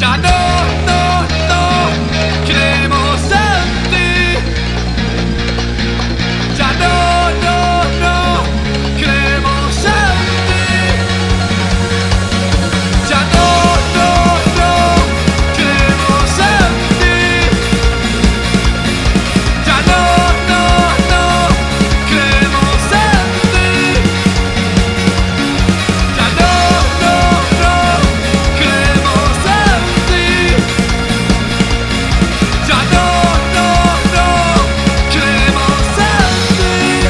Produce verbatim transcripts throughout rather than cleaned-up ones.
Ya no, no, no creemos en ti. Ya no, no, no creemos en ti. Ya no, no, no creemos en ti. Ya no, no, no creemos en ti. Ya no, no, no creemos en ti. Ya no, no, no creemos en ti.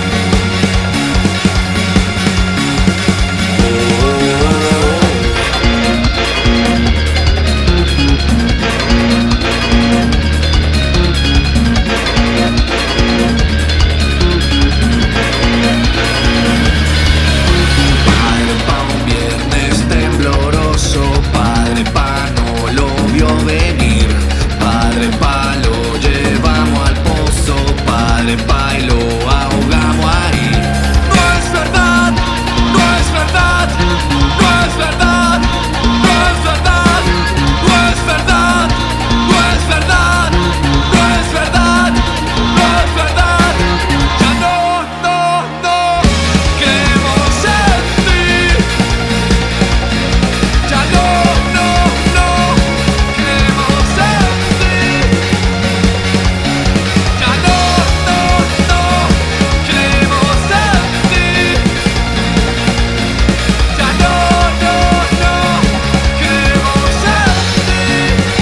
Padre pa' un viernes tembloroso, padre pa' no lo vio venir, padre pa' lo llevamos al pozo, padre pa' y lo ahogamos ahí. No es verdad, no es verdad, no es verdad, no es verdad, no es verdad, no es verdad, no es verdad, no es verdad. Ya no, no, no creemos en ti. Ya no, no, no creemos en ti. Ya no, no, no creemos en ti. Ya no, no, no creemos en ti.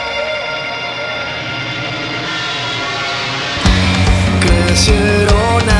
Crecieron